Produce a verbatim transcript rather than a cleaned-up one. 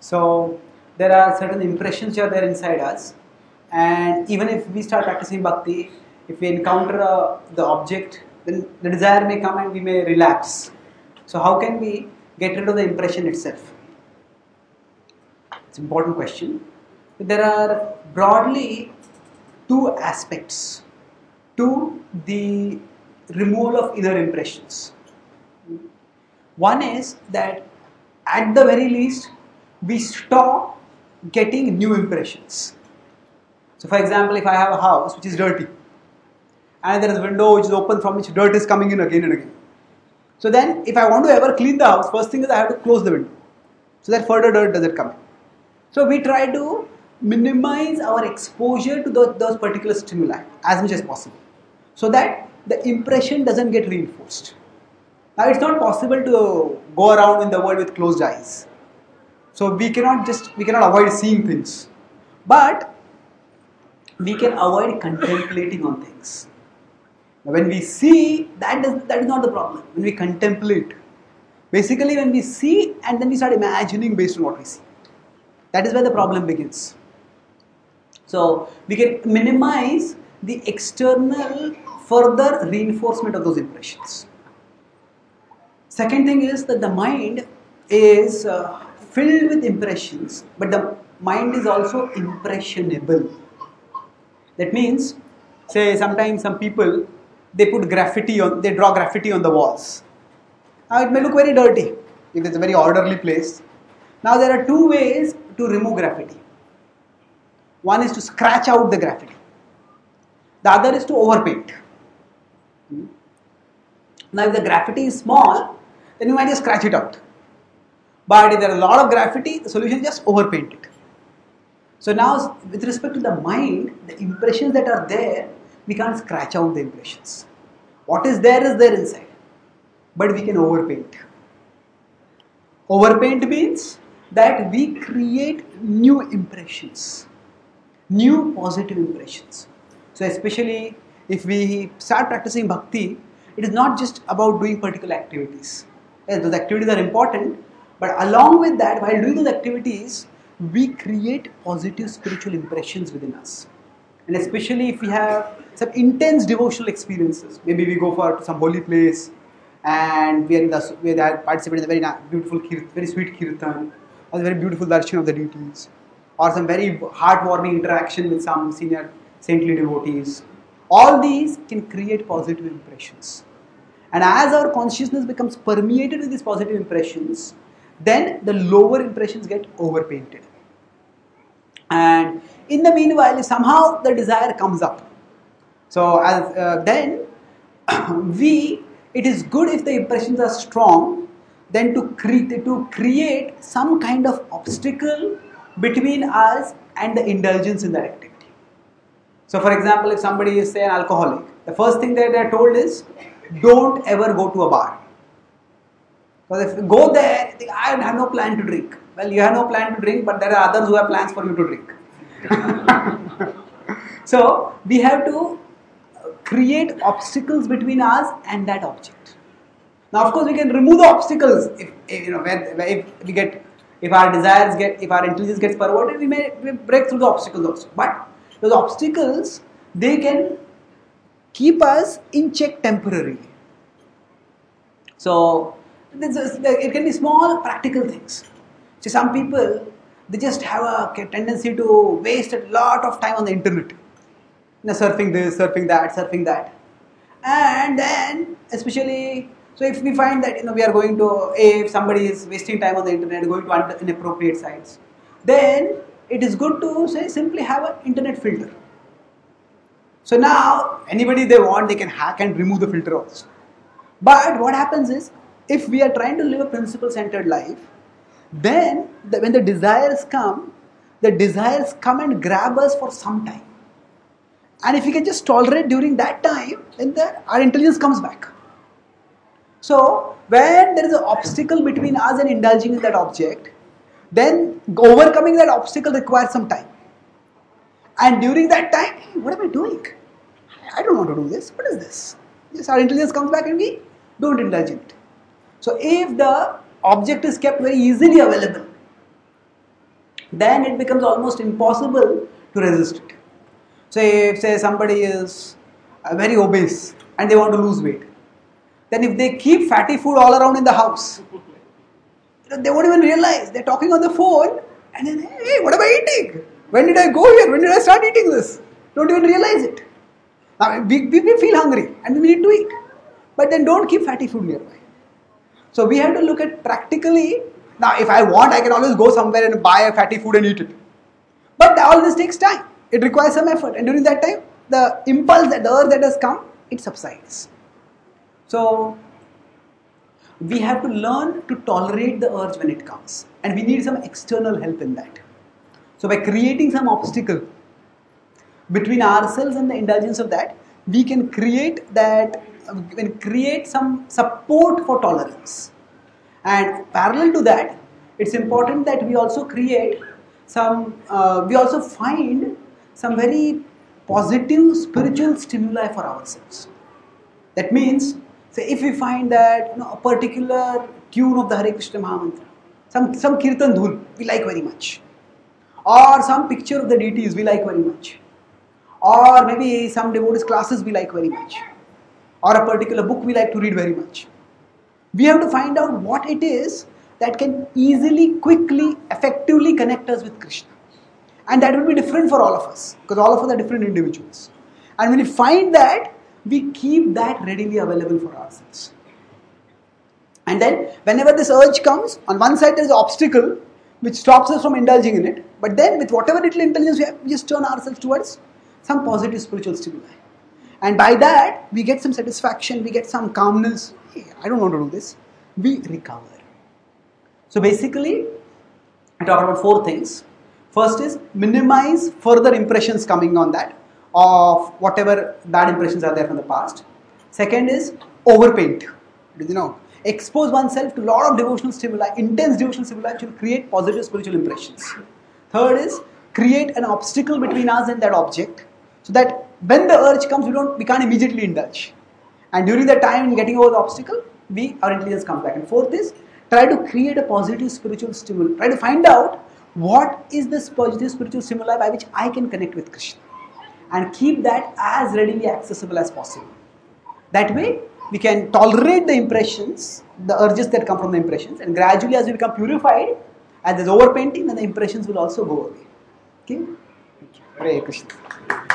So there are certain impressions that are there inside us, and even if we start practicing bhakti, if we encounter uh, the object, then the desire may come and we may relapse. So how can we get rid of the impression itself? It's an important question. There are broadly two aspects to the removal of inner impressions. One is that at the very least we stop getting new impressions. So for example, if I have a house which is dirty and there is a window which is open from which dirt is coming in again and again. So then if I want to ever clean the house, first thing is I have to close the window so that further dirt doesn't come in. So we try to minimize our exposure to those, those particular stimuli as much as possible so that the impression doesn't get reinforced. Now it's not possible to go around in the world with closed eyes. So we cannot just, we cannot avoid seeing things. But we can avoid contemplating on things. Now when we see, that is, that is not the problem. When we contemplate, basically when we see and then we start imagining based on what we see. That is where the problem begins. So we can minimize the external further reinforcement of those impressions. Second thing is that the mind is uh, filled with impressions, but the mind is also impressionable. That means, say sometimes some people, they put graffiti on, they draw graffiti on the walls. Now it may look very dirty if it's a very orderly place. Now there are two ways to remove graffiti. One is to scratch out the graffiti. The other is to overpaint. Hmm. Now if the graffiti is small, then you might just scratch it out. But if there is a lot of graffiti, the solution is just overpaint it. So now with respect to the mind, the impressions that are there, we can't scratch out the impressions. What is there is there inside. But we can overpaint. Overpaint means that we create new impressions. New positive impressions. So especially if we start practicing bhakti, it is not just about doing particular activities. Yes, those activities are important, but along with that, while doing those activities, we create positive spiritual impressions within us. And especially if we have some intense devotional experiences, maybe we go for some holy place and we are, in the, we are participating in a very beautiful, very sweet kirtan, or a very beautiful darshan of the deities, or some very heartwarming interaction with some senior saintly devotees. All these can create positive impressions. And as our consciousness becomes permeated with these positive impressions, then the lower impressions get overpainted. And in the meanwhile, if somehow the desire comes up, so as uh, then we, it is good if the impressions are strong, then to, cre- to create some kind of obstacle between us and the indulgence in that activity. So for example, if somebody is say an alcoholic, the first thing that they are told is, don't ever go to a bar. Because if you go there, you think, I have no plan to drink. Well, you have no plan to drink, but there are others who have plans for you to drink. So we have to create obstacles between us and that object. Now, of course, we can remove the obstacles if, if you know if we get if our desires get if our intelligence gets perverted, we may, we may break through the obstacles also. But those obstacles, they can keep us in check temporarily. So this is, it can be small practical things. So some people, they just have a tendency to waste a lot of time on the internet. You know, surfing this, surfing that, surfing that. And then, especially, so if we find that you know we are going to, if somebody is wasting time on the internet, going to inappropriate sites, then it is good to say simply have an internet filter. So now, anybody they want, they can hack and remove the filter also. But what happens is, if we are trying to live a principle-centered life, then the, when the desires come, the desires come and grab us for some time. And if we can just tolerate during that time, then the, our intelligence comes back. So, when there is an obstacle between us and indulging in that object, then overcoming that obstacle requires some time. And during that time, what am I doing? I don't want to do this. What is this? Yes, our intelligence comes back and we don't indulge in it. So if the object is kept very easily available, then it becomes almost impossible to resist it. Say, if say somebody is uh, very obese and they want to lose weight, then if they keep fatty food all around in the house, they won't even realize. They're talking on the phone and then, hey, what am I eating? When did I go here? When did I start eating this? Don't even realize it. Now, we, we, we feel hungry and we need to eat. But then don't keep fatty food nearby. So we have to look at practically. Now, if I want, I can always go somewhere and buy a fatty food and eat it. But all this takes time. It requires some effort. And during that time, the impulse, that the urge that has come, it subsides. So we have to learn to tolerate the urge when it comes. And we need some external help in that. So by creating some obstacle between ourselves and the indulgence of that, we can create that, we can create some support for tolerance. And parallel to that, it's important that we also create some, uh, we also find some very positive spiritual stimuli for ourselves. That means, say if we find that, you know, a particular tune of the Hare Krishna Mahamantra, some, some Kirtan Dhul we like very much, or some picture of the deities we like very much, or maybe some devotees classes we like very much, or a particular book we like to read very much. We have to find out what it is that can easily, quickly, effectively connect us with Krishna. And that will be different for all of us, because all of us are different individuals. And when we find that, we keep that readily available for ourselves. And then, whenever this urge comes, on one side there is an obstacle which stops us from indulging in it. But then, with whatever little intelligence we have, we just turn ourselves towards some positive spiritual stimuli. And by that, we get some satisfaction, we get some calmness. Hey, I don't want to do this. We recover. So basically, I talk about four things. First is minimize further impressions coming on that of whatever bad impressions are there from the past. Second is overpaint. You know, expose oneself to a lot of devotional stimuli, intense devotional stimuli which will create positive spiritual impressions. Third is create an obstacle between us and that object, so that when the urge comes, we don't, we can't immediately indulge. And during that time, in getting over the obstacle, we, our intelligence comes back. And fourth is try to create a positive spiritual stimuli. Try to find out what is this positive spiritual stimuli by which I can connect with Krishna, and keep that as readily accessible as possible. That way, we can tolerate the impressions, the urges that come from the impressions, and gradually as we become purified, as there's overpainting, then the impressions will also go away. Okay? Thank you. Hare Krishna.